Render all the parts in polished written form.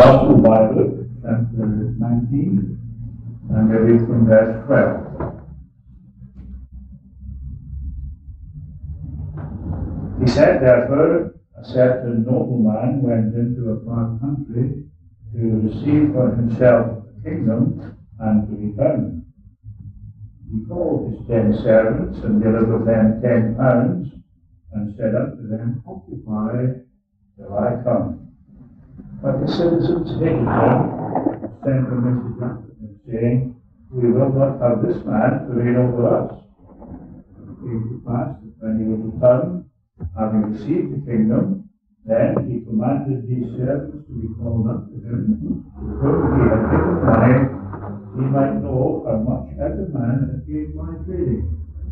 Gospel Bible, chapter 19, and we read from verse 12. He said, therefore, a certain nobleman went into a far country to receive for himself a kingdom and to return. He called his 10 servants and delivered them 10 pounds and said unto them, Occupy till I come. But the citizens hated him, sent a message after him, saying, We will not have this man to reign over us. It came to pass that when he was returned, having received the kingdom, then he commanded these servants to be called up to him, to whom he had given money, he might know how much every man had gained by trading.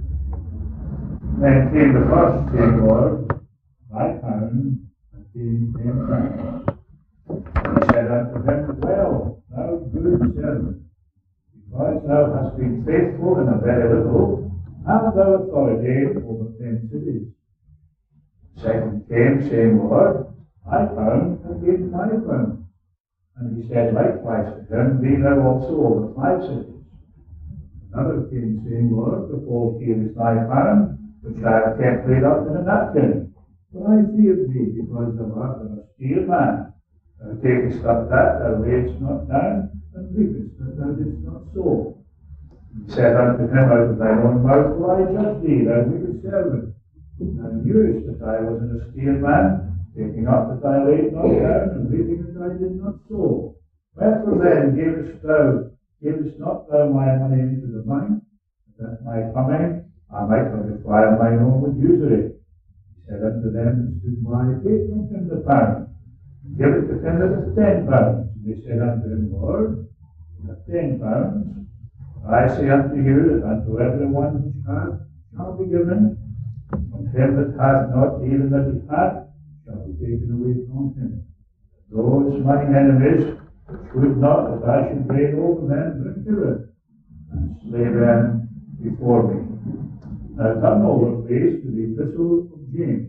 Then came the first, saying, Lord, thy pound hath gained 10 pounds. He said unto him, Well, thou good servant, because thou hast been faithful in a very little, have thou authority over 10 cities. Second came, saying, Lord, thy pound hath gained 5 pounds. And he said likewise to him, Be thou also over 5 cities. Another came, saying, Lord, behold, here is thy pound, which I have kept laid up in a napkin. For I feared thee, because thou art an austere man. Thou takest up that thou layest not down, and reapest that thou didst not sow. He said unto him, Out of thine own mouth will I judge thee, thou wicked servant. Thou knewest that I was an austere man, taking up that I laid not down, and reaping that I did not sow. Wherefore then gavest not thou my money into the bank, that at my coming I might have required mine own with usury? He said unto them that stood by, Take from him the pound, and give it to him that hath 10 pounds. And they said unto him, Lord, we have 10 pounds. I say unto you that unto every one which hath shall be given, from him that hath not, even that he hath, shall be taken away from him. Those mine enemies, which would not that I should reign over them, bring to it, and slay them before me. Now turn over, please, to the Epistle of James.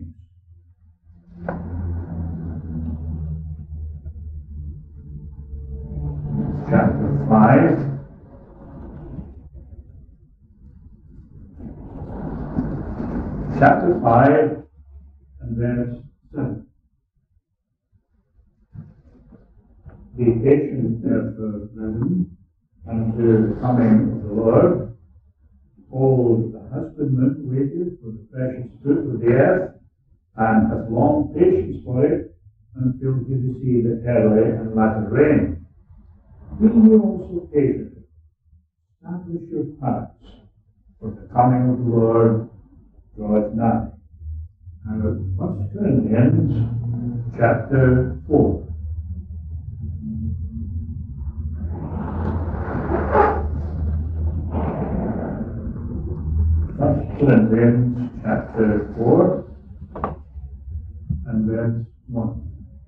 Chapter 5. Chapter 5 and verse 7. Be patient, therefore, brethren, unto the coming of the Lord. Behold, the husbandman waiteth for the precious fruit of the earth, and hath long patience for it, until he receive the early and latter rain. Be ye also patient, establish your hearts, for the coming of the Lord draweth nigh. And 1 Corinthians chapter 4. Corinthians chapter 4 and verse 1.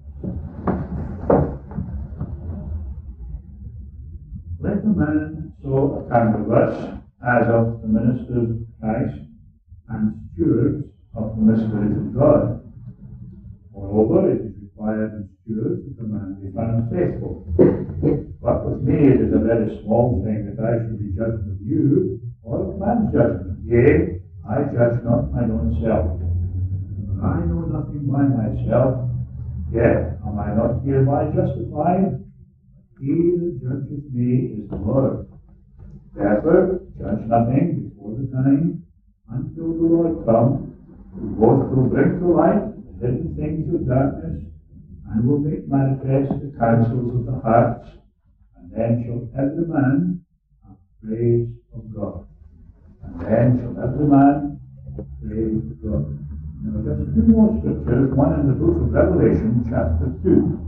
Let a man so account of us as of the ministers of Christ and stewards of the mysteries of God. Moreover, it is required in stewards that a man be found faithful. But with me it is a very small thing that I should be judged of you, or of man's judgment. Yea, I judge not mine own self. For I know nothing by myself, yet am I not hereby justified? He that judgeth me is the Lord. Therefore, judge nothing before the time, until the Lord come, who both will bring to light the hidden things of darkness, and will make manifest the counsels of the hearts, and then shall every man have praise of God. And then shall every man praise God. Now just 2 more scriptures, one in the book of Revelation, chapter 2.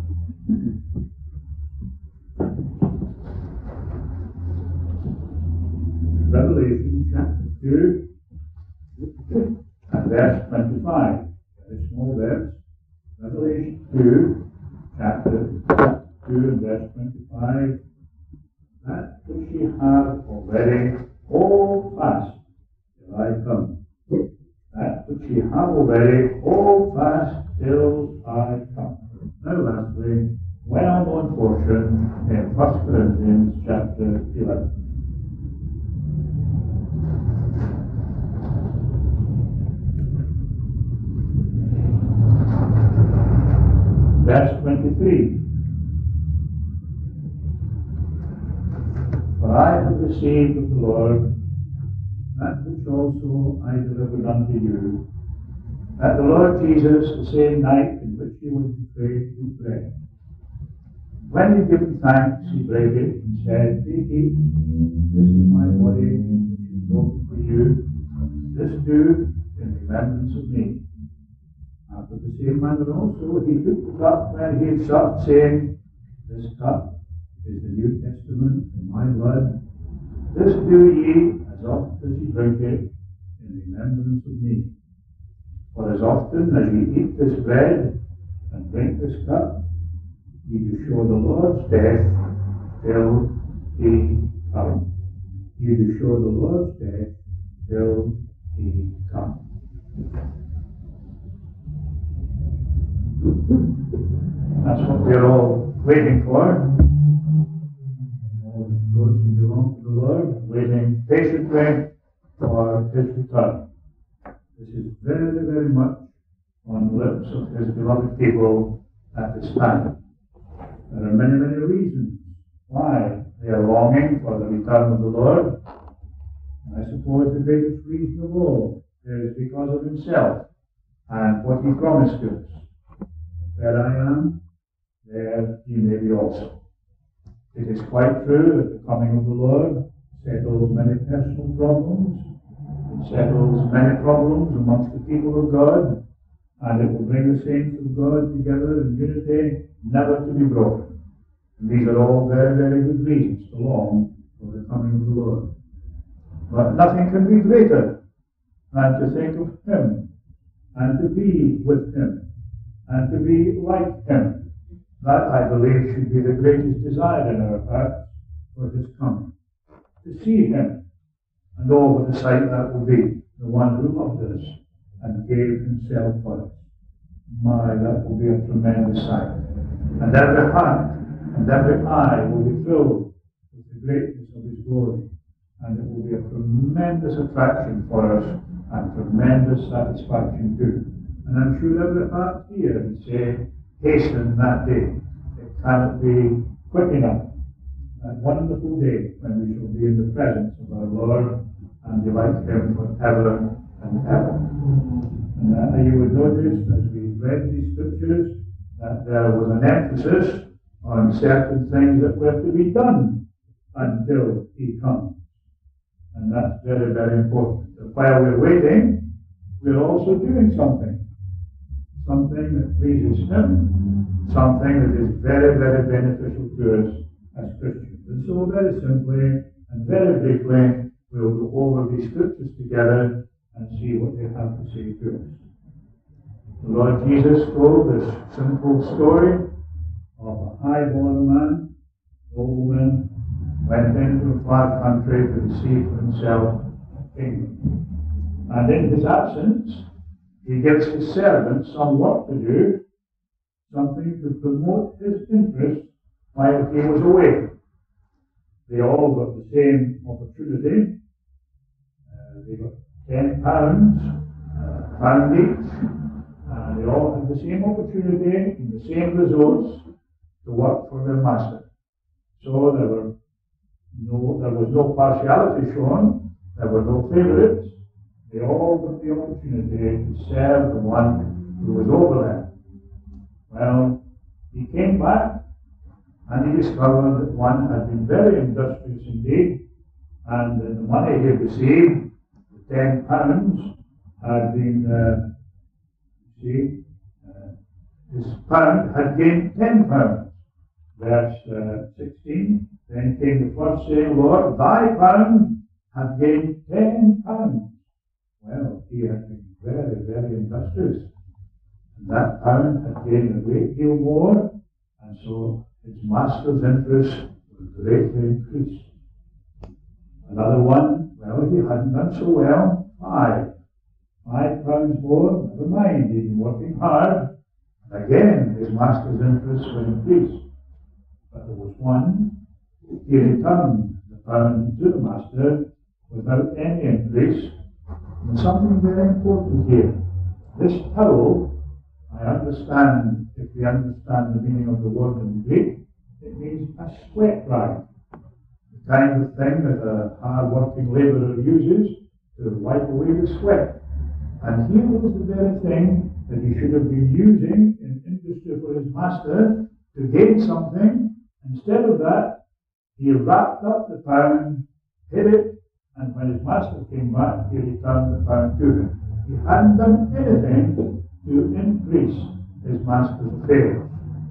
Revelation chapter 2 and verse 25. Very small verse. Revelation 2, chapter 2 and verse 25. That which ye have already, hold fast till I come. That which ye have already, hold fast till I come. Now lastly, when I'm going forth, scripture in 1 Corinthians chapter 11. Verse 23. For I have received of the Lord that which also I delivered unto you, that the Lord Jesus, the same night in which he was betrayed, took bread. When he had given thanks, he brake it and said, Take, eat, this is my body, which is broken for you. This do in remembrance of me. After the same manner also, he took the cup when he had supped, saying, This cup is the New Testament in my blood. This do ye as oft as ye drink it in remembrance of me. For as often as ye eat this bread and drink this cup, ye do show the Lord's death till he come. Ye do show the Lord's death till he come. That's what we're all waiting for. All those who belong to the Lord, waiting patiently for his return. This is very, very much on the lips of his beloved people at this time. There are many, many reasons why they are longing for the return of the Lord. And I suppose the greatest reason of all is because of himself and what he promised us. Where I am, there ye may be also. It is quite true that the coming of the Lord settles many personal problems. It settles many problems amongst the people of God, and it will bring the saints of God together in unity, never to be broken. And these are all very, very good reasons to long for the coming of the Lord. But nothing can be greater than to think of him, and to be with him, and to be like him. That, I believe, should be the greatest desire in our hearts for his coming. To see him, and oh, what a sight that will be, the one who loved us and gave himself for us. My, that will be a tremendous sight. And every heart and every eye will be filled with the greatness of his glory. And it will be a tremendous attraction for us and tremendous satisfaction too. And I'm sure every heart here would say, hasten that day. It cannot be quick enough. That wonderful day when we shall be in the presence of our Lord and delight him forever and ever. And you would notice as we read these scriptures that there was an emphasis on certain things that were to be done until he comes. And that's very, very important. That while we're waiting, we're also doing something. Something that pleases him, something that is very, very beneficial to us as Christians. And so very simply and very briefly, we'll go over these scriptures together and see what they have to say to us. The Lord Jesus told this simple story of a high-born man, nobleman, went into a far country to receive for himself a kingdom. And in his absence, he gives his servants some work to do, something to promote his interest while he was away. They all got the same opportunity. They got £10, pound each, and they all had the same opportunity and the same resource to work for their master. So there was no partiality shown, there were no favourites. They all got the opportunity to serve the one who was over them. Well, he came back and he discovered that one had been very industrious indeed, and the money he had received, the £10, had been, his pound had gained £10. Verse 16, then came the first saying, Lord, thy pound hath gained £10. Well, he had been very, very industrious. And that pound had gained a great deal more, and so his master's interest was greatly increased. Another one, well, he hadn't done so well. £5 more, never mind, he'd been working hard. And again, his master's interest was increased. But there was 1, he returned the pound to the master without any increase. And there's something very important here. This towel, I understand, if we understand the meaning of the word in Greek, it means a sweat rag. The kind of thing that a hard-working labourer uses to wipe away the sweat. And here was the very thing that he should have been using in industry for his master to gain something. Instead of that, he wrapped up the pound, hid it, and when his master came back, he returned the pound to him. He hadn't done anything to increase his master's affairs.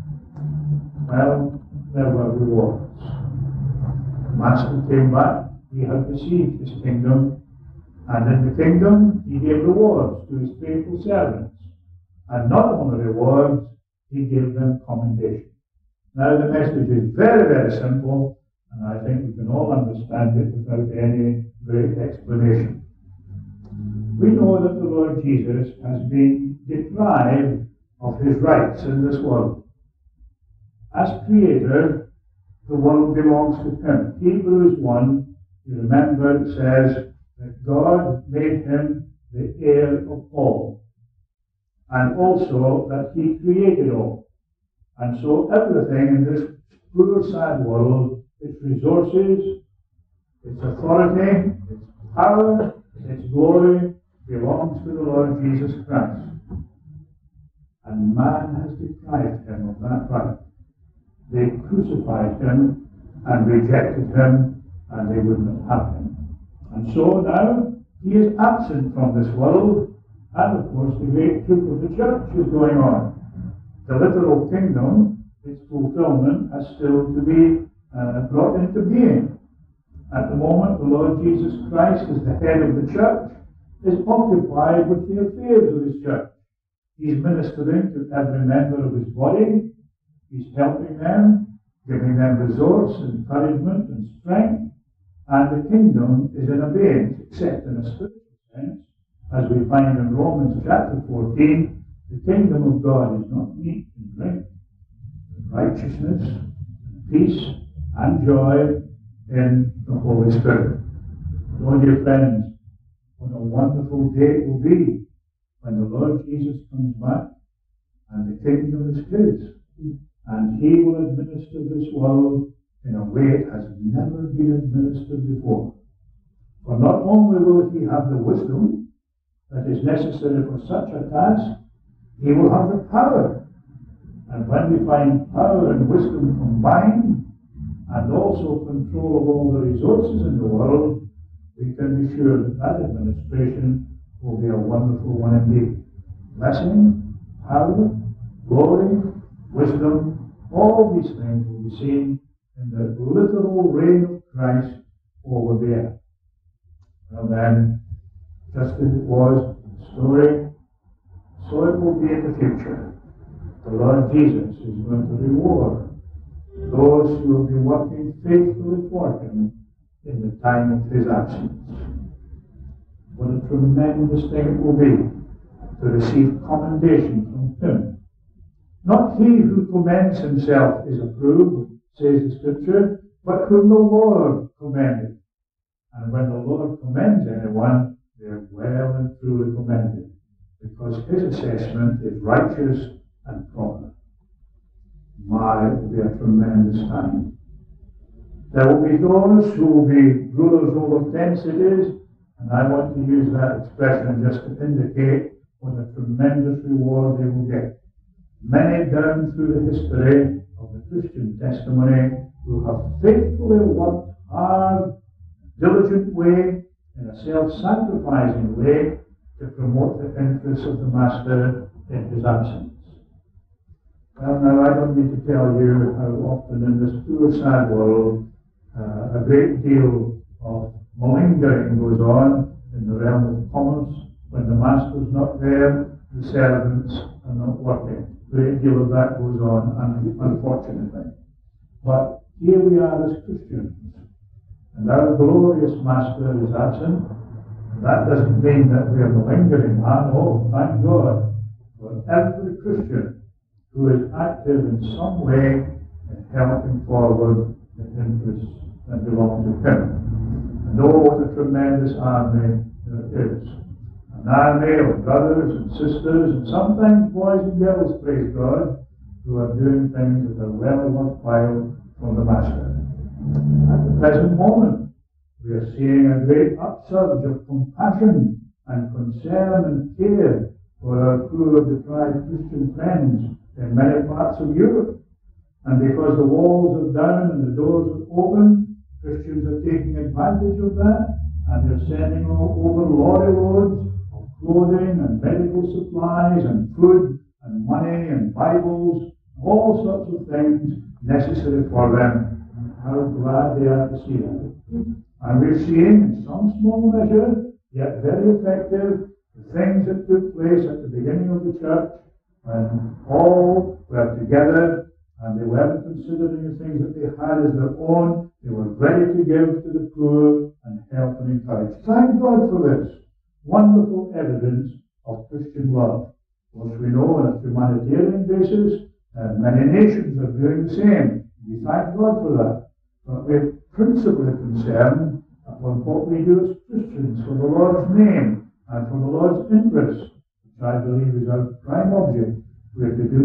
Well, there were rewards. The master came back, he had received his kingdom, and in the kingdom he gave rewards to his faithful servants. And not only rewards, he gave them commendation. Now the message is very, very simple, and I think we can all understand it without any great explanation. We know that the Lord Jesus has been deprived of his rights in this world. As Creator, the world belongs to him. Hebrews 1, you remember, it says that God made him the heir of all, and also that he created all. And so everything in this poor, sad world, its resources, its authority, its power, its glory, belongs to the Lord Jesus Christ. And man has deprived him of that right. They crucified him and rejected him, and they wouldn't have him. And so now he is absent from this world, and of course the great truth of the church is going on. The literal kingdom, its fulfillment, has still to be brought into being. At the moment, the Lord Jesus Christ, as the head of the church, is occupied with the affairs of his church. He's ministering to every member of his body. He's helping them, giving them resource, encouragement, and strength. And the kingdom is in abeyance, except in a spiritual sense. As we find in Romans chapter 14, the kingdom of God is not meat and drink, but righteousness, peace, and joy in the Holy Spirit. So, dear friends, what a wonderful day it will be when the Lord Jesus comes back and the kingdom is his. And he will administer this world in a way it has never been administered before. For not only will he have the wisdom that is necessary for such a task, he will have the power. And when we find power and wisdom combined, and also control of all the resources in the world, we can be sure that that administration will be a wonderful one indeed. Blessing, power, glory, wisdom, all these things will be seen in the literal reign of Christ over the earth. Well then, just as it was in the story, so it will be in the future. The Lord Jesus is going to reward those who will be working faithfully for him in the time of his absence. What a tremendous thing it will be to receive commendation from him. Not he who commends himself is approved, says the Scripture, but whom the Lord commended. And when the Lord commends anyone, they are well and truly commended, because his assessment is righteous and proper. My, it will be a tremendous time. There will be those who will be rulers over 10 cities, and I want to use that expression just to indicate what a tremendous reward they will get. Many down through the history of the Christian testimony who have faithfully worked hard, diligent way, in a self-sacrificing way to promote the interests of the Master in his absence. Well, now I don't need to tell you how often in this poor, sad world a great deal of malingering goes on in the realm of commerce. When the Master's not there, the servants are not working. A great deal of that goes on, unfortunately. But here we are as Christians, and our glorious Master is absent. That doesn't mean that we are malingering. No, thank God for every Christian who is active in some way in helping forward the interests that belong to him. And oh, what a tremendous army there is. An army of brothers and sisters, and sometimes boys and girls, praise God, who are doing things that are well worthwhile for the Master. At the present moment, we are seeing a great upsurge of compassion and concern and care for our poor, deprived Christian friends in many parts of Europe. And because the walls are down and the doors are open, Christians are taking advantage of that, and they're sending over lorry loads of clothing and medical supplies and food and money and Bibles, all sorts of things necessary for them. How glad they are to see that. And we're seeing, in some small measure, yet very effective, the things that took place at the beginning of the church, when all were together and they weren't considering the things that they had as their own. They were ready to give to the poor and help and encourage. Thank God for this wonderful evidence of Christian love. Of course, we know on a humanitarian basis, many nations are doing the same. We thank God for that. But we're principally concerned upon what we do as Christians for the Lord's name and for the Lord's interest, which I believe is our prime object. We have to do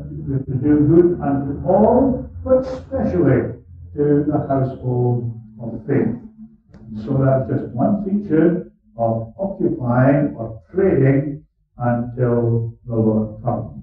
good unto all, but especially to the household of faith. So that's just one feature of occupying or trading until the Lord comes.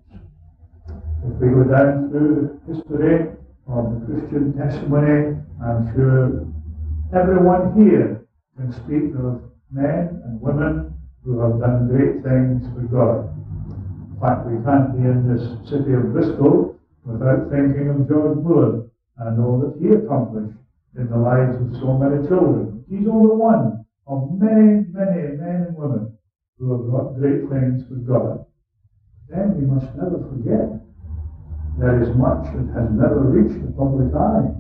If we go down through the history of the Christian testimony, I'm sure everyone here can speak of men and women who have done great things for God. In fact, we can't be in this city of Bristol without thinking of George Muller and all that he accomplished in the lives of so many children. He's only one of many, many men and women who have wrought great things for God. Then we must never forget there is much that has never reached the public eye.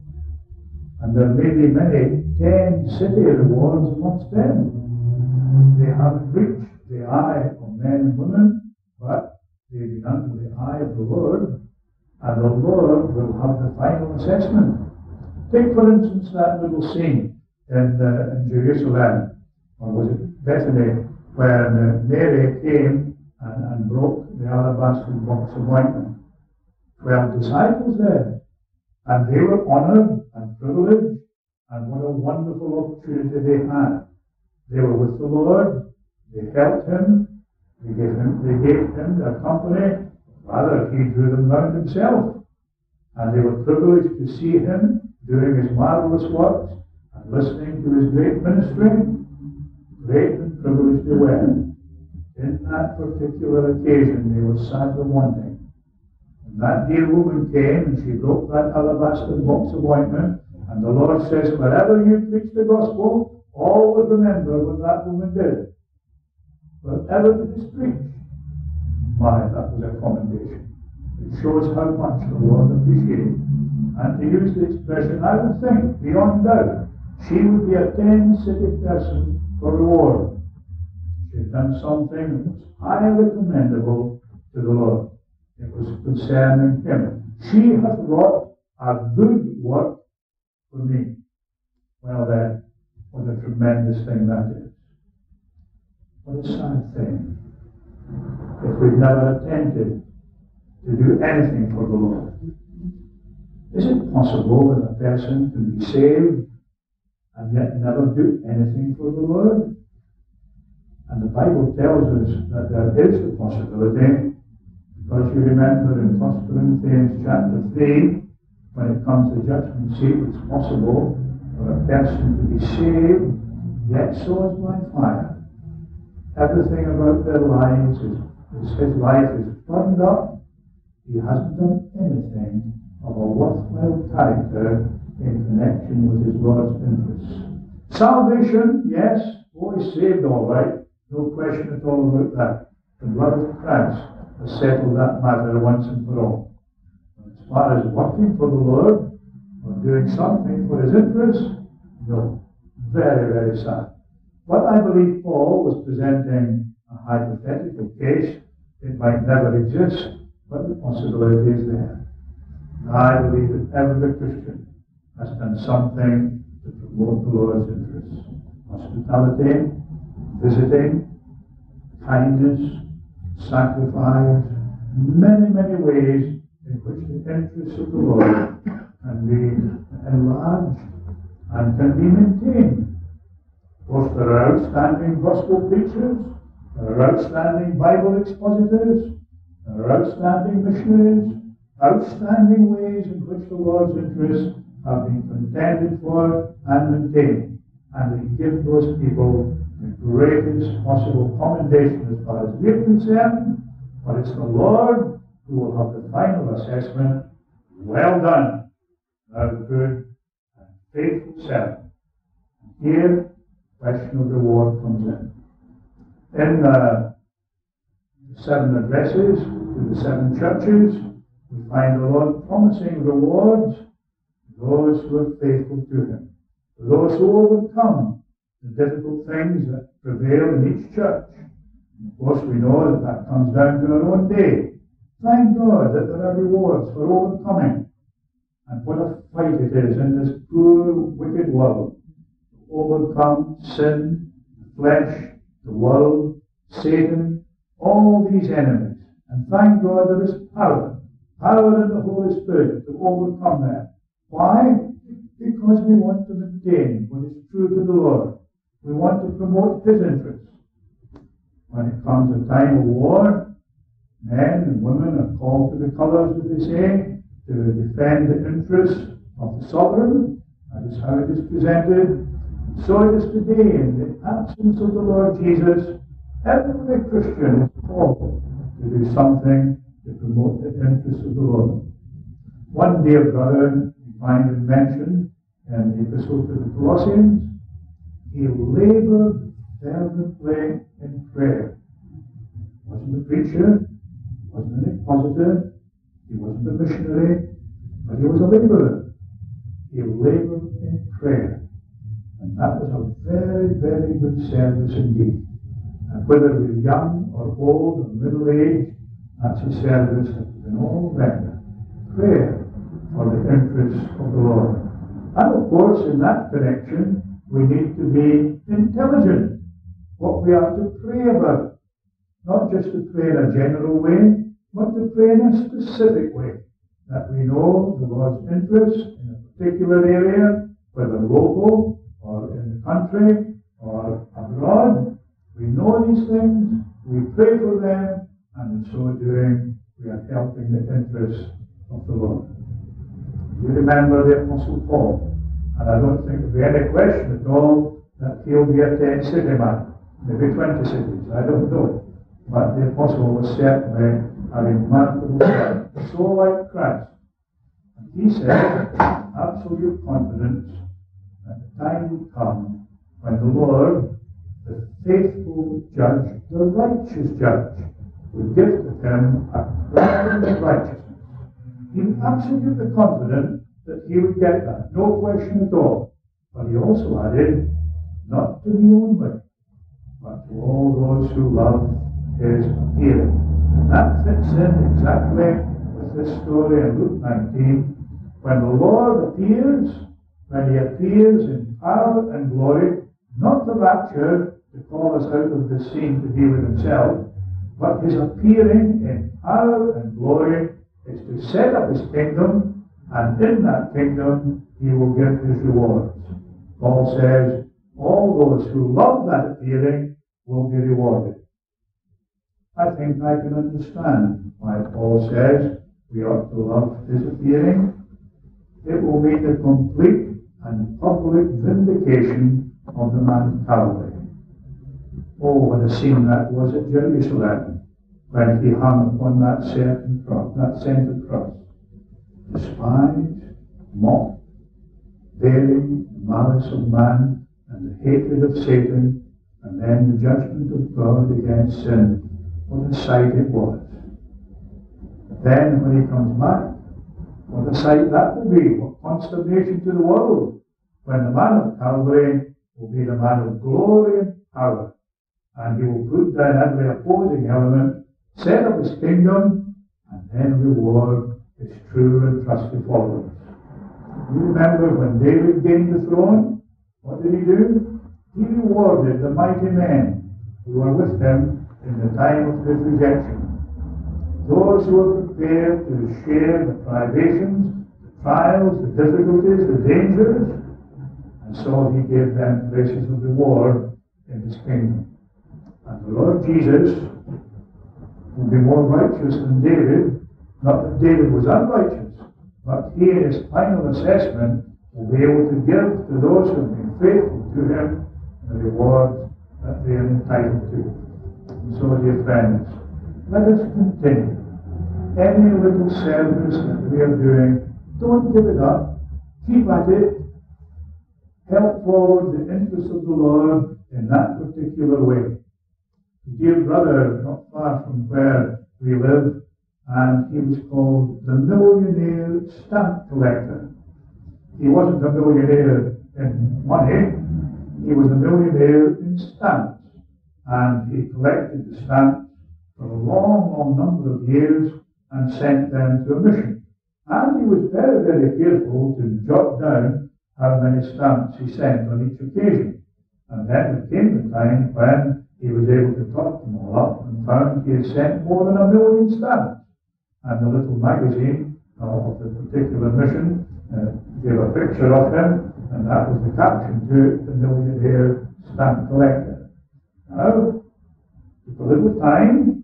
And there may be many 10 city rewards amongst them. They haven't reached the eye of men and women, but they've been under the eye of the Lord, and the Lord will have the final assessment. Take, for instance, that little scene in Jerusalem, or was it Bethany, when Mary came and broke the alabaster box of ointment. 12 disciples there, and they were honored and privileged, and what a wonderful opportunity they had. They were with the Lord, they helped him, they gave him their company. Rather, he drew them round himself, and they were privileged to see him doing his marvelous works and listening to his great ministry. Great and privileged they were. In that particular occasion, they were sadly wanting. And that dear woman came and she broke that alabaster box of ointment, and the Lord says, wherever you preach the gospel, always remember what that woman did. Wherever it is preached, my, that was a commendation. It shows how much the Lord appreciated. And to use the expression, I would think, beyond doubt, she would be a 10-city person for reward. She had done something that was highly commendable to the Lord. It was concerning him. She hath wrought a good work for me. Well then, what a tremendous thing that is. What a sad thing if we've never attempted to do anything for the Lord. Is it possible that a person can be saved and yet never do anything for the Lord? And the Bible tells us that there is the possibility, because you remember in 1 Corinthians chapter 3, when it comes to judgment seat, it's possible for a person to be saved, yet so is by fire. Everything about their lives his life is burned up. He hasn't done anything of a worthwhile character in connection with his Lord's interests. Salvation, yes, he's saved all right. No question at all about that. The blood of Christ has settled that matter once and for all. But as far as working for the Lord, or doing something for his interests, no. Very, very sad. But I believe Paul was presenting a hypothetical case. It might never exist, but the possibility is there. I believe that every Christian has done something to promote the Lord's interests. Hospitality, visiting, kindness, sacrifice, many, many ways in which the interests of the Lord can be enlarged and can be maintained. Of course, there are outstanding gospel preachers, there are outstanding Bible expositors, there are outstanding missionaries, outstanding ways in which the Lord's interests have been contended for and maintained. And we give those people the greatest possible commendation as far as we're concerned, but it's the Lord who will have the final assessment. Well done, thou good and faithful servant. Here, the question of reward comes in. In the 7 addresses to the 7 churches, we find the Lord promising rewards to those who are faithful to Him, to those who overcome the difficult things that prevail in each church. And of course, we know that that comes down to our own day. Thank God that there are rewards for overcoming. And what a fight it is in this poor, wicked world to overcome sin, the flesh, the world, Satan, all these enemies. And thank God there is power in the Holy Spirit to overcome them. Why? Because we want to maintain what is true to the Lord. We want to promote His interests. When it comes a time of war, men and women are called to the colours, as they say, to defend the interests of the sovereign. That is how it is presented. So it is today, in the absence of the Lord Jesus, every Christian is called to do something to promote the interests of the Lord. One dear brother we find it mentioned in the Epistle to the Colossians, he laboured fervently in prayer. He wasn't a preacher, he wasn't an expositor, he wasn't a missionary, but he was a labourer. He laboured in prayer. And that was a very, very good service indeed. And whether we're young or old or middle-aged, that's a service that we can all render. Prayer for the interests of the Lord. And of course, in that connection, we need to be intelligent what we are to pray about. Not just to pray in a general way, but to pray in a specific way. That we know the Lord's interest in a particular area, whether local or in the country or abroad. We know these things, we pray for them, and in so doing, we are helping the interests of the Lord. You remember the Apostle Paul, and I don't think there'll be any question at all that he'll be a 10-city man, maybe 20 cities, I don't know. But the Apostle was certainly a remarkable man, so like Christ. And he said, absolute confidence that the time would come when the Lord, the faithful judge, the righteous judge, would give to him a crown of righteousness. He was absolutely confident that he would get that, no question at all. But he also added, not to me only, but to all those who love His appearing. And that fits in exactly with this story in Luke 19. When the Lord appears, when He appears in power and glory, not the rapture to call us out of the scene to be with Himself, but His appearing in power and glory is to set up His kingdom, and in that kingdom He will give His rewards. Paul says, all those who love that appearing will be rewarded. I think I can understand why Paul says we ought to love His appearing. It will be the complete and public vindication of the man of Calvary. Oh, what a scene that was at Jerusalem when He hung upon that center cross. Despised, mocked, bearing the malice of man and the hatred of Satan, and then the judgment of God against sin. What a sight it was. But then when He comes back, what a sight that will be. What consternation to the world when the man of Calvary will be the man of glory and power. And He will put down every opposing element, set up His kingdom, and then reward his true and trusted followers. You remember when David gained the throne, what did he do? He rewarded the mighty men who were with him in the time of his rejection. Those who were prepared to share the privations, the trials, the difficulties, the dangers, and so he gave them places of reward in his kingdom. And the Lord Jesus will be more righteous than David, not that David was unrighteous, but he in his final assessment will be able to give to those who have been faithful to him the reward that they are entitled to. And so, dear friends, let us continue. Any little service that we are doing, don't give it up. Keep at it. Help forward the interests of the Lord in that particular way. A dear brother, not far from where we live, and he was called the millionaire stamp collector. He wasn't a millionaire in money, he was a millionaire in stamps. And he collected the stamps for a long, long number of years and sent them to a mission. And he was very, very careful to jot down how many stamps he sent on each occasion. And then it came the time when he was able to tot them all up and found he had sent more than 1 million stamps. And the little magazine of the particular mission gave a picture of him, and that was the caption to it, the millionaire stamp collector. Now, it took a little time,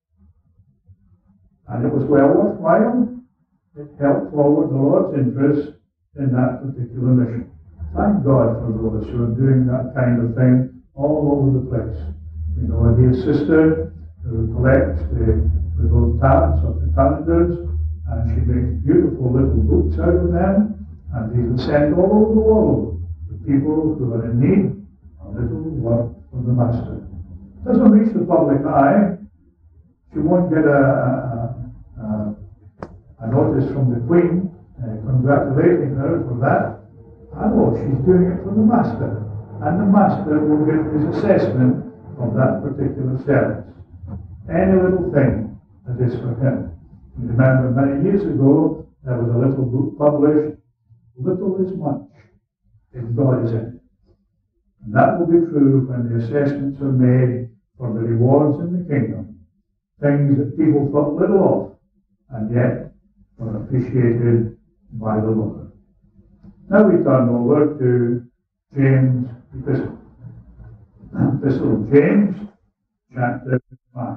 and it was well worthwhile. It helped forward the Lord's interest in that particular mission. Thank God for those who are doing that kind of thing all over the place. You know, a dear sister who collects the little tabs of the calendars, and she makes beautiful little books out of them, and these are sent all over the world to people who are in need of a little work from the Master. It doesn't reach the public eye. She won't get a notice from the Queen congratulating her for that. I know she's doing it for the Master, and the Master will get his assessment of that particular service. Any little thing that is for him. You remember many years ago there was a little book published, Little is Much, if God is in it. And that will be true when the assessments are made for the rewards in the kingdom. Things that people thought little of, and yet were appreciated by the Lord. Now we turn over to James' epistle. Epistle of James, chapter 5.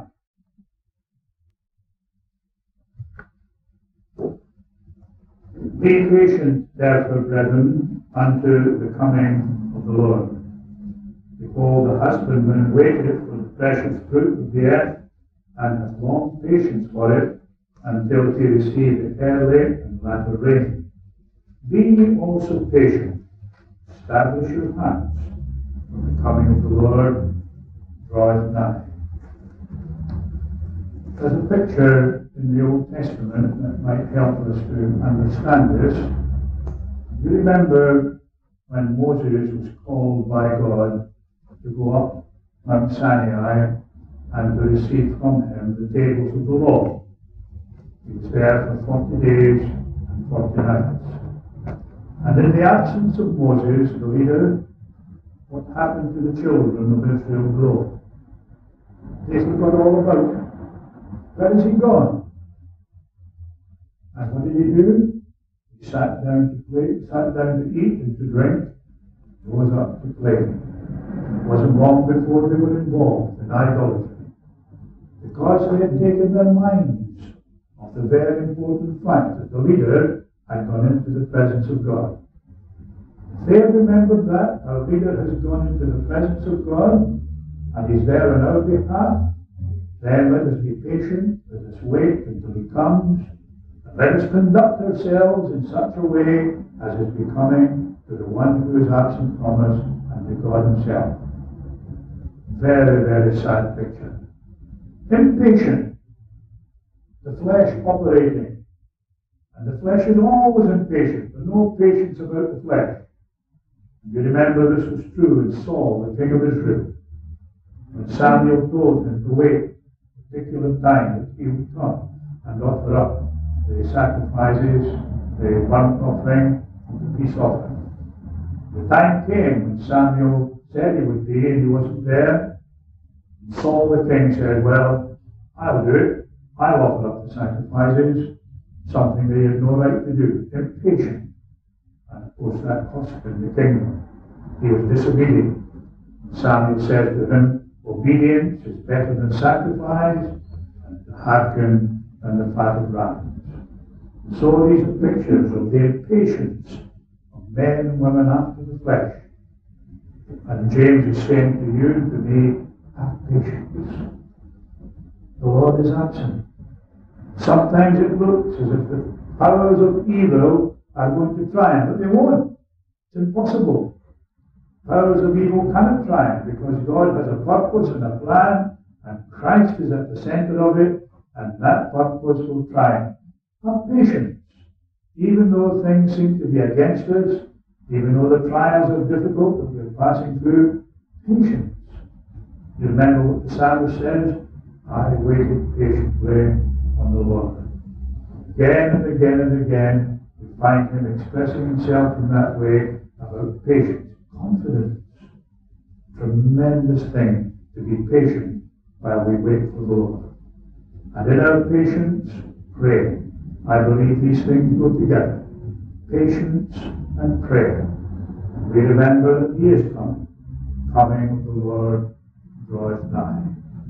Be patient, therefore, brethren, unto the coming of the Lord. Behold, the husbandman waiteth for the precious fruit of the earth, and hath long patience for it, until he receive the early and latter rain. Be ye also patient, establish your hearts, for the coming of the Lord draweth nigh. There's a picture in the Old Testament that might help us to understand this. You remember when Moses was called by God to go up Mount Sinai and to receive from him the tables of the law. He was there for 40 days and 40 nights. And in the absence of Moses, the leader, what happened to the children of Israel below? They forgot all about him. Where is he gone? And what did he do? He sat down to play, sat down to eat and to drink, rose up to play. It wasn't long before they were involved in idolatry, because they had taken their minds off the very important fact that the leader had gone into the presence of God. If they have remembered that our leader has gone into the presence of God and he's there on our behalf, then let us be patient, let us wait until he comes, and let us conduct ourselves in such a way as is becoming to the one who is absent from us and to God himself. Very, very sad picture. Impatient, the flesh operating, and the flesh is always impatient. There's no patience about the flesh. And you remember this was true in Saul, the king of Israel, when Samuel told him to wait a particular time that he would come and offer up the sacrifices, the burnt offering, and the peace offering. The time came when Samuel said he would be, and he wasn't there. And Saul the king said, well, I'll do it. I'll offer up the sacrifices, something they had no right to do. Impatient. And of course that cost him the kingdom. He was disobedient. Samuel said to him, obedience is better than sacrifice, and to hearken than the fat of rams. So these are pictures of the impatience of men and women after the flesh. And James is saying to you and to me, have patience. The Lord is absent. Sometimes it looks as if the powers of evil are going to triumph, but they won't. It's impossible. Powers of evil cannot triumph because God has a purpose and a plan, and Christ is at the center of it, and that purpose will triumph. Have patience. Even though things seem to be against us, even though the trials are difficult that we're passing through, patience. You remember what the psalmist says? I waited patiently on the Lord. Again and again and again, we find him expressing himself in that way about patience. Confidence. Tremendous thing to be patient while we wait for the Lord. And in our patience, pray. I believe these things go together. Patience and prayer. We remember that he is coming. Coming of the Lord draweth nigh.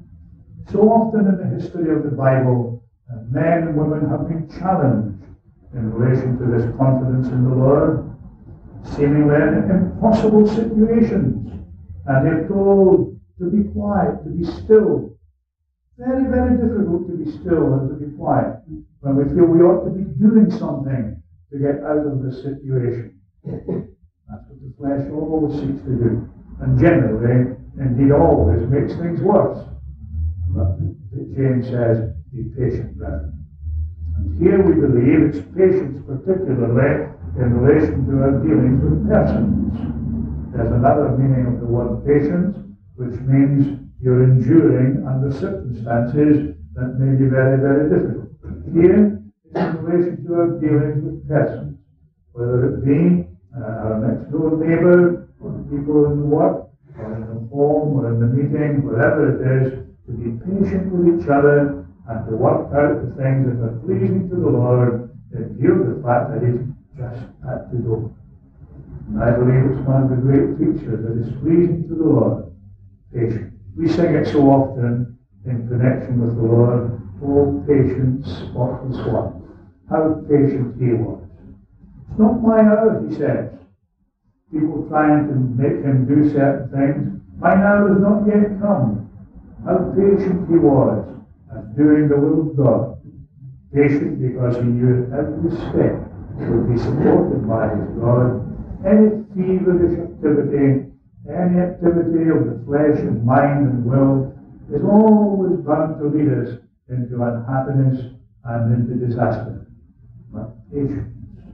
So often in the history of the Bible, men and women have been challenged in relation to this confidence in the Lord, seemingly in impossible situations, and they're told to be quiet, to be still. Very, very difficult to be still and to be quiet when we feel we ought to be doing something to get out of this situation. That's what the flesh always seeks to do, and generally, indeed always, makes things worse. But James says, be patient, brethren. And here we believe it's patience particularly in relation to our dealings with persons. There's another meaning of the word patience, which means you're enduring under circumstances that may be very, very difficult. Here, it's in relation to our dealings with persons, whether it be our next door neighbour, or people in the work, or in the home, or in the meeting, wherever it is, to be patient with each other and to work out the things that are pleasing to the Lord in view of the fact that He's just at the door. And I believe it's one of the great features that is pleasing to the Lord. Patience. We sing it so often in connection with the Lord. Oh, patience, spotless one. How patient He was. It's not my hour, He says. People trying to make Him do certain things. My hour has not yet come. How patient He was at doing the will of God. Patient because He knew every step would be supported by His God. Any feverish activity, any activity of the flesh and mind and will is always bound to lead us into unhappiness and into disaster. But patience,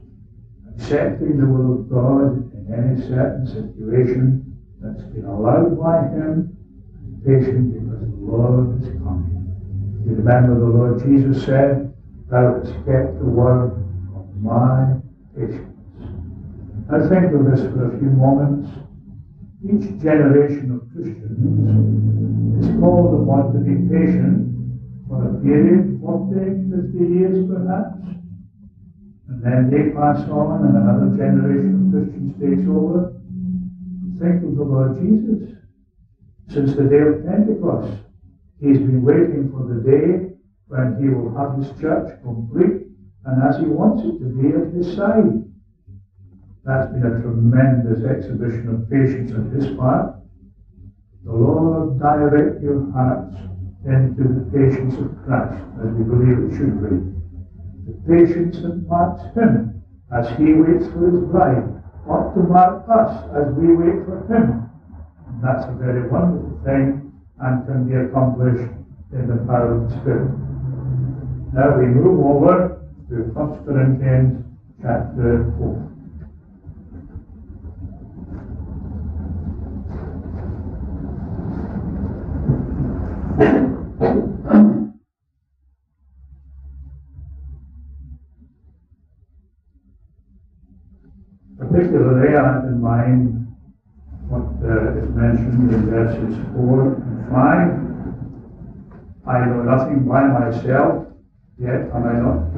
accepting the will of God in any certain situation that's been allowed by Him, and patient because the Lord is coming. You remember the Lord Jesus said, thou hast kept the word of my patience. Now think of this for a few moments. Each generation of Christians is called upon to be patient for a period, 40, 50 years perhaps, and then they pass on and another generation of Christians takes over. Think of the Lord Jesus. Since the day of Pentecost, He's been waiting for the day when He will have His church complete and as He wants it to be at His side. That's been a tremendous exhibition of patience on His part. The Lord direct your hearts into the patience of Christ, as we believe it should be. The patience that marks Him as He waits for His bride ought to mark us as we wait for Him. And that's a very wonderful thing and can be accomplished in the power of the Spirit. Now we move over to 1 Corinthians chapter 4. Particularly, I have in mind what is mentioned in verses 4 and 5. I know nothing by myself, yet am I not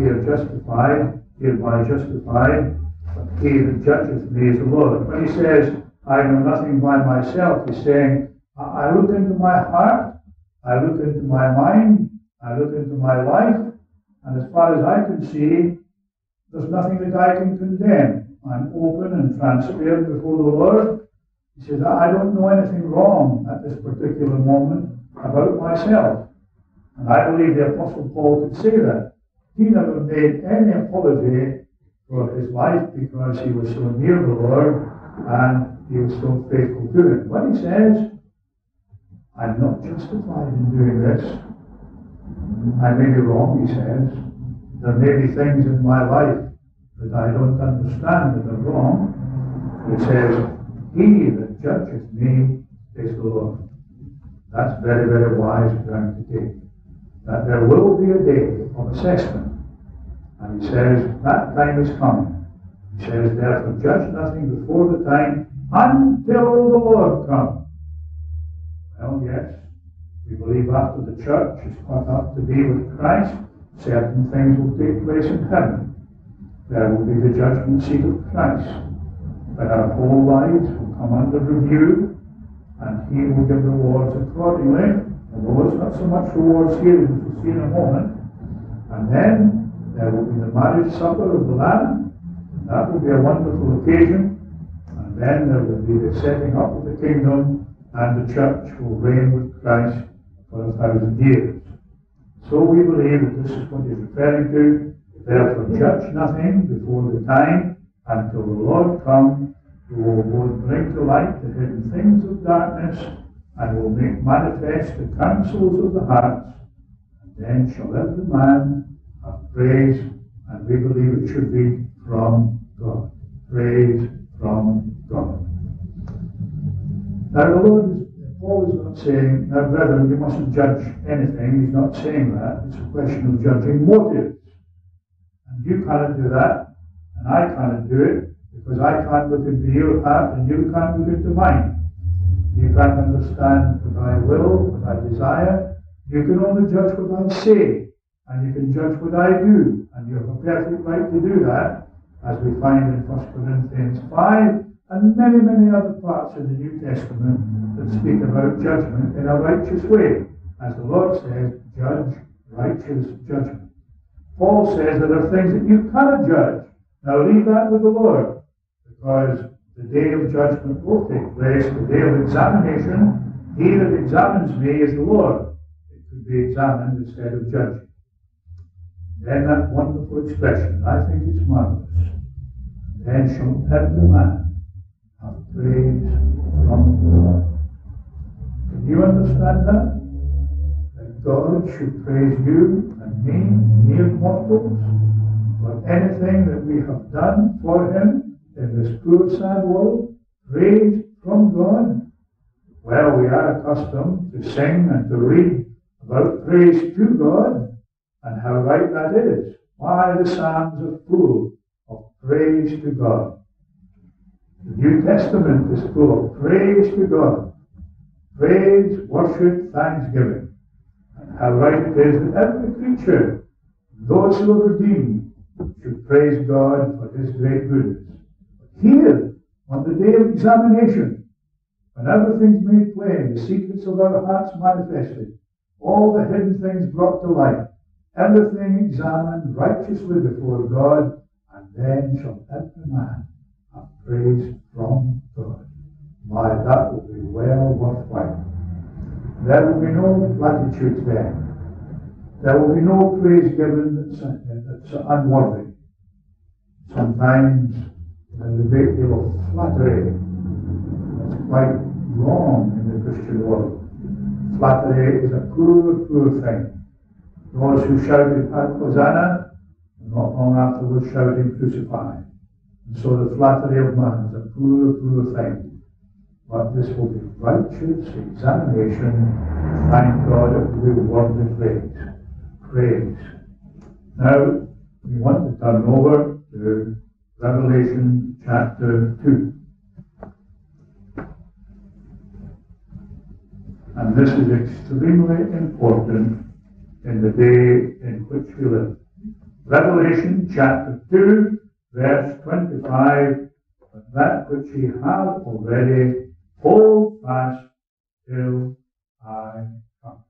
hereby justified, but he that judgeth me is the Lord. When he says, I know nothing by myself, he's saying, I look into my heart, I look into my mind, I look into my life, and as far as I can see, there's nothing that I can condemn. I'm open and transparent before the Lord. He says, I don't know anything wrong at this particular moment about myself. And I believe the Apostle Paul could say that. He never made any apology for his life because he was so near the Lord and he was so faithful to him. When he says, I'm not justified in doing this, I may be wrong, he says. There may be things in my life that I don't understand that are wrong. It says, he that judgeth me is the Lord. That's very, very wise ground to take. That there will be a day of assessment. And he says, that time is coming. He says, therefore judge nothing before the time until the Lord comes. Well, yes, we believe after the church is caught up to be with Christ, certain things will take place in heaven. There will be the judgment seat of Christ. But our whole lives will come under review, and he will give rewards accordingly. Although it's not so much rewards here as we'll see in a moment. And then there will be the marriage supper of the Lamb. And that will be a wonderful occasion. And then there will be the setting up of the kingdom, and the church will reign with Christ for 1,000 years. So we believe that this is what he's referring to. Therefore judge nothing before the time until the Lord come, who will both bring to light the hidden things of darkness and will make manifest the counsels of the hearts. And then shall every man have praise, and we believe it should be from God. Praise from God. Now the Lord Paul is not saying, now brethren, you mustn't judge anything. He's not saying that. It's a question of judging motives. And you cannot do that, and I cannot do it, because I can't look into your heart and you can't look into mine. You can't understand what I will, what I desire. You can only judge what I say, and you can judge what I do, and you have a perfect right to do that, as we find in 1 Corinthians 5, and many, many other parts of the New Testament that speak about judgment in a righteous way. As the Lord says, judge righteous judgment. Paul says there are things that you cannot judge. Now leave that with the Lord, because the day of judgment will take place, the day of examination. He that examines me is the Lord. It could be examined instead of judging. Then that wonderful expression, I think it's marvelous. Then shall every man have praise from God. Can you understand that? That God should praise you and me, mere mortals, for anything that we have done for him in this poor, sad world. Praise from God. Well, we are accustomed to sing and to read about praise to God, and how right that is. Why, the Psalms are full of praise to God. The New Testament is full of praise to God. Praise, worship, thanksgiving. And how right it is that every creature, those who are redeemed, should praise God for his great goodness. But here, on the day of examination, when everything's made plain, the secrets of our hearts manifested, all the hidden things brought to light, everything examined righteously before God, and then shall every man have praise from God. My, that will be well worthwhile. There will be no platitudes then. There will be no praise given that's unworthy. Sometimes there's a great deal of flattery that's quite wrong in the Christian world. Flattery is a poor, poor thing. Those who shouted Hosanna, not long afterwards shouting Crucify. And so the flattery of man is a poor, poor thing. But this will be righteous examination. Thank God it will be worthy praise. Praise. Now, we want to turn over to Revelation chapter 2. And this is extremely important in the day in which we live. Revelation chapter 2, verse 25, but that which ye have already, hold fast till I come.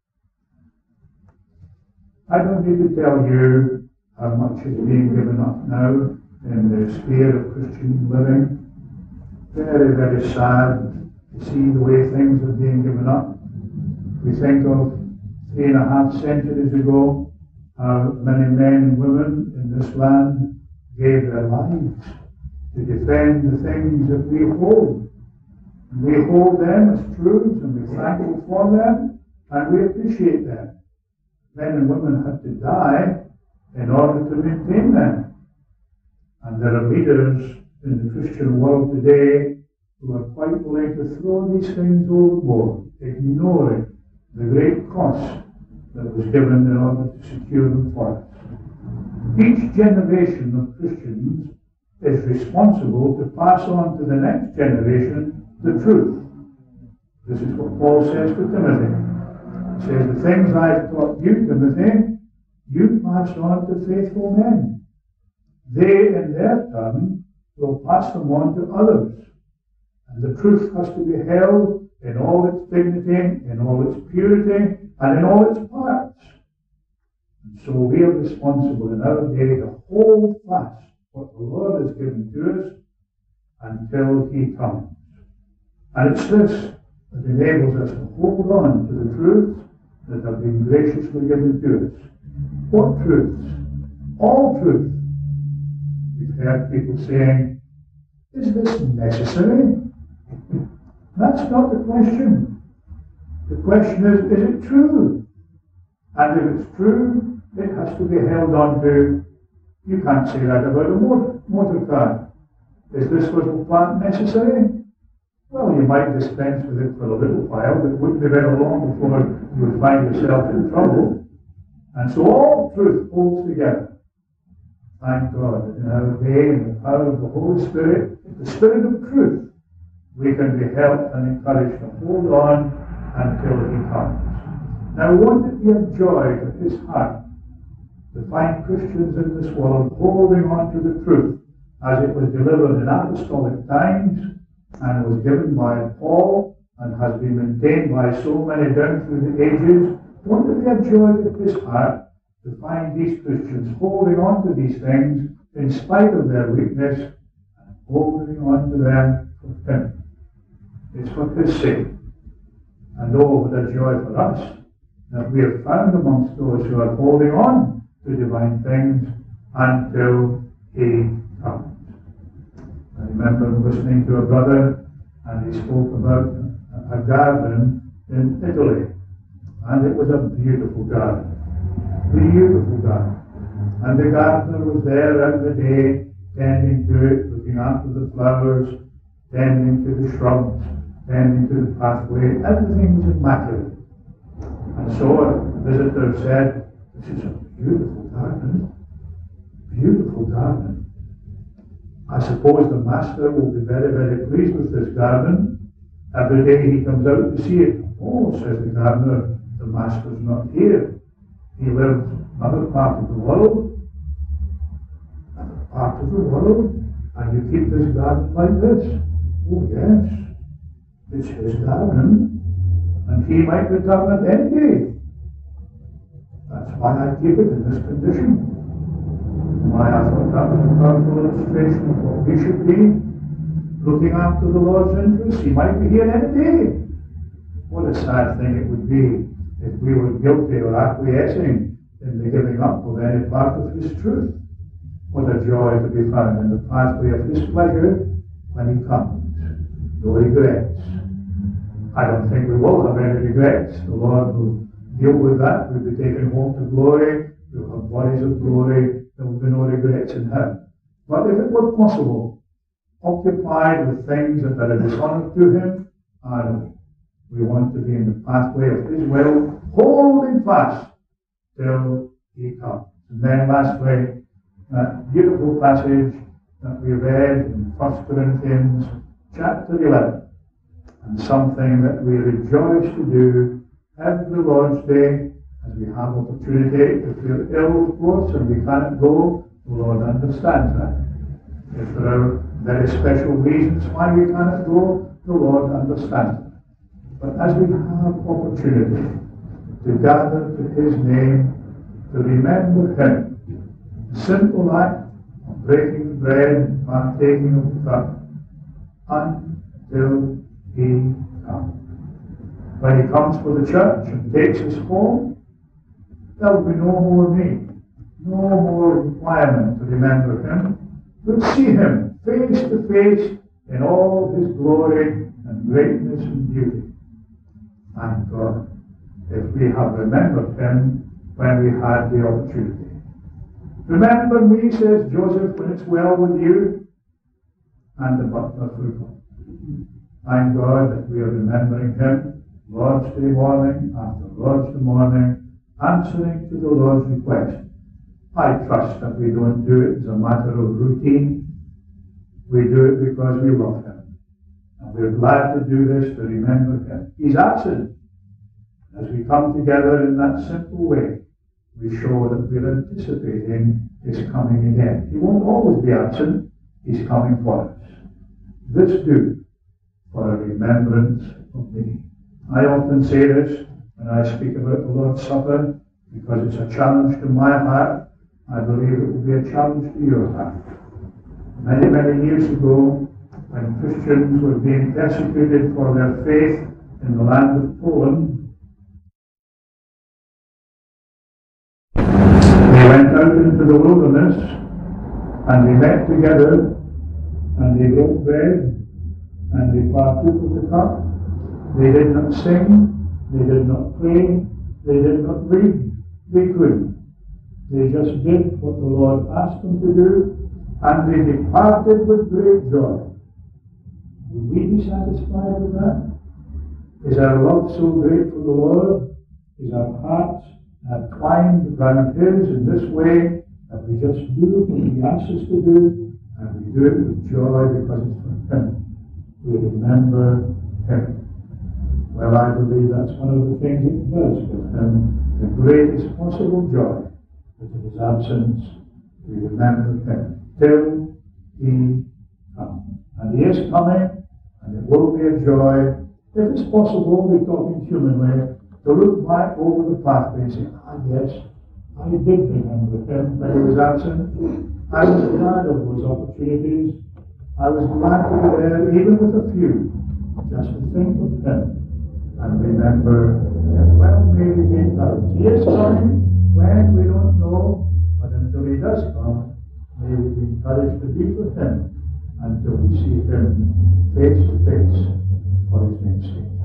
I don't need to tell you how much is being given up now in the sphere of Christian living. Very, very sad to see the way things are being given up. We think of 3.5 centuries ago, how many men and women in this land gave their lives to defend the things that we hold. And we hold them as truths, and we're thankful for them, and we appreciate them. Men and women had to die in order to maintain them. And there are leaders in the Christian world today who are quite willing to throw these things overboard, ignoring the great cost that was given in order to secure them for us. Each generation of Christians is responsible to pass on to the next generation the truth. This is what Paul says to Timothy. He says, the things I have taught you, Timothy, you pass on to faithful men. They, in their turn, will pass them on to others. And the truth has to be held in all its dignity, in all its purity, and in all its parts. And so we are responsible in our day to hold fast what the Lord has given to us until He comes. And it's this that enables us to hold on to the truths that have been graciously given to us. What truths? All truth. We've heard people saying, is this necessary? That's not the question. The question is it true? And if it's true, it has to be held on to. You can't say that about a motor car. Is this little plant necessary? Well, you might dispense with it for a little while, but it wouldn't be very long before you would find yourself in trouble. And so all truth holds together. Thank God that in our day, in the power of the Holy Spirit, the Spirit of truth, we can be helped and encouraged to hold on until He comes. Now, won't it be a joy to His heart to find Christians in this world holding on to the truth as it was delivered in apostolic times and was given by Paul and has been maintained by so many down through the ages? Won't it be a joy to His heart to find these Christians holding on to these things in spite of their weakness and holding on to them for Him? It's for His sake. And oh, what a joy for us that we have found amongst those who are holding on to divine things until He comes. I remember listening to a brother, and he spoke about a garden in Italy, and it was a beautiful garden. Beautiful garden. And the gardener was there every day, tending to it, looking after the flowers, tending to the shrubs, tending to the pathway. Everything was immaculate. And so a visitor said, this is a beautiful garden. Beautiful garden. I suppose the master will be very, very pleased with this garden. Every day he comes out to see it. Oh, says the gardener, the master's not here. He lives in another part of the world. Another part of the world. And you keep this garden like this. Oh, yes. It's his garden. And he might return it any day. That's why I keep it in this condition. Why, I thought that was a powerful illustration of what we should be, looking after the Lord's interests. He might be here any day. What a sad thing it would be if we were guilty or acquiescing in the giving up of any part of His truth. What a joy to be found in the pathway of His pleasure when He comes. No regrets. I don't think we will have any regrets. The Lord will deal with that. We'll be taken home to glory. We'll have bodies of glory. There will be no regrets in heaven. But if it were possible, occupied with things that are a dishonour to Him, we want to be in the pathway of His will, holding fast till He comes. And then lastly, that beautiful passage that we read in 1 Corinthians chapter 11, and something that we rejoice to do every Lord's Day as we have opportunity. If we're ill, of course, and we can't go, the Lord understands that. If there are very special reasons why we cannot go, the Lord understands that. But as we have opportunity to gather to His name, to remember Him, the simple act of breaking bread and partaking of the cup, until He comes. When He comes for the church and takes us home, there will be no more need, no more requirement to remember Him. We'll see Him face to face in all His glory and greatness and beauty. Thank God, if we have remembered Him when we had the opportunity. Remember me, says Joseph, when it's well with you, and the butler forgot. Thank God that we are remembering Him Lord's Day morning after Lord's Day morning, answering to the Lord's request. I trust that we don't do it as a matter of routine. We do it because we love Him. And we're glad to do this to remember Him. He's absent. As we come together in that simple way, we show that we're anticipating His coming again. He won't always be absent. He's coming for us. This do for a remembrance of me. I often say this when I speak about the Lord's Supper, because it's a challenge to my heart. I believe it will be a challenge to your heart. Many, many years ago, when Christians were being persecuted for their faith in the land of Poland, they went out into the wilderness and they met together and they broke bread and they partook of the cup. They did not sing, they did not pray, they did not read, they couldn't. They just did what the Lord asked them to do, and they departed with great joy. Will we be satisfied with that? Is our love so great for the Lord? Is our hearts twined around His in this way that we just do what He asks us to do, and we do it with joy because it's for Him? We remember Him. Well, I believe that's one of the things it does give Him the greatest possible joy. That in His absence, we remember Him till He comes. And He is coming, and it will be a joy, if it's possible, we're talking humanly, to look back over the pathway and say, yes, I did remember Him when He was absent. I was glad of those opportunities. I was glad to be there, even with a few, just to think of Him and remember Him. Well, may we be encouraged. He is coming. When we don't know, but until He does come, may we be encouraged to be with Him until we see Him face to face for His name's sake.